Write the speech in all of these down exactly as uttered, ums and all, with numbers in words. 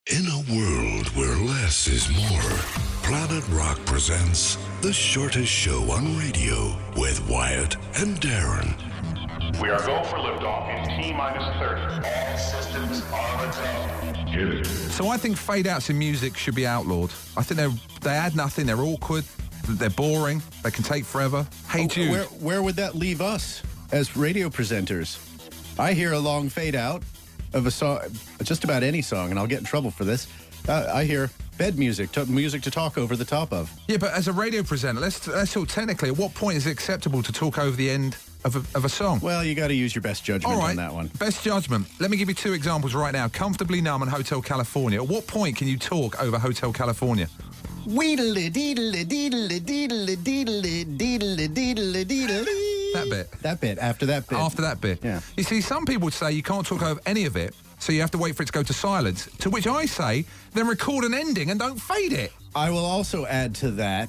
In a world where less is more, Planet Rock presents the shortest show on radio with Wyatt and Darren. We are go for liftoff in T minus thirty. All systems are go. Get it. So I think fade outs in music should be outlawed. I think they they add nothing. They're awkward. They're boring. They can take forever. Hey Jude. Where, where would that leave us as radio presenters? I hear a long fade out of a song, just about any song, and I'll get in trouble for this. Uh, I hear bed music, to, music to talk over the top of. Yeah, but as a radio presenter, let's let's talk technically. At what point is it acceptable to talk over the end of a, of a song? Well, you got to use your best judgment All right, on that one. Best judgment. Let me give you two examples right now. Comfortably Numb and Hotel California. At what point can you talk over Hotel California? Weedle deedle deedle deedle deedle deedle deedle deedle. That bit. That bit. After that bit. After that bit. Yeah. You see, some people would say you can't talk over any of it, so you have to wait for it to go to silence. To which I say, then record an ending and don't fade it. I will also add to that,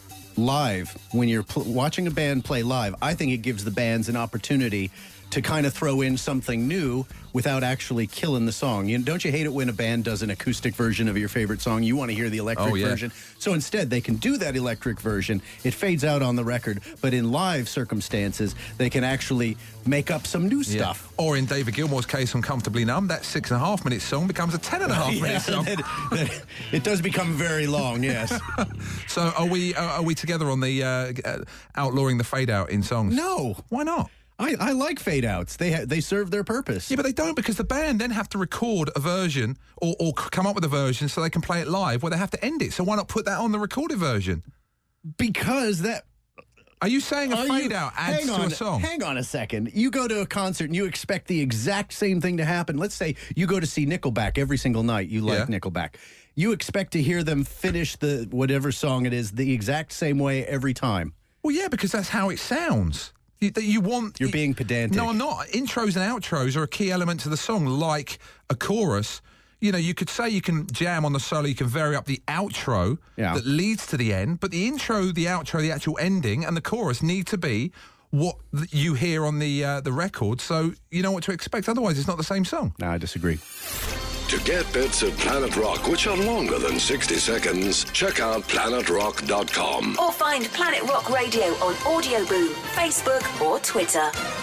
live, when you're pl- watching a band play live, I think it gives the bands an opportunity to kind of throw in something new without actually killing the song. You, don't you hate it when a band does an acoustic version of your favorite song? You want to hear the electric oh, yeah. version. So instead, they can do that electric version. It fades out on the record, but in live circumstances, they can actually make up some new stuff. Yeah. Or in David Gilmour's case on Comfortably Numb, that six and a half minute song becomes a ten and a half yeah, minute song. That, that, it does become very long, yes. So are we uh, are we together on the uh, uh, outlawing the fade out in songs? No. Why not? I, I like fade outs. They ha- they serve their purpose. Yeah, but they don't, because the band then have to record a version or, or come up with a version so they can play it live where they have to end it. So why not put that on the recorded version? Because that... Are you saying a Are fade you, out adds to on, a song? Hang on a second. You go to a concert and you expect the exact same thing to happen. Let's say you go to see Nickelback every single night. You like Yeah. Nickelback. You expect to hear them finish the whatever song it is the exact same way every time. Well, yeah, because that's how it sounds. You, that you want... You're you- being pedantic. No, I'm not. Intros and outros are a key element to the song, like a chorus. You know, you could say you can jam on the solo, you can vary up the outro Yeah. that leads to the end, but the intro, the outro, the actual ending, and the chorus need to be what th- you hear on the uh, the record, so you know what to expect. Otherwise, it's not the same song. No, I disagree. To get bits of Planet Rock which are longer than sixty seconds, check out planet rock dot com. Or find Planet Rock Radio on Audio Boom, Facebook or Twitter.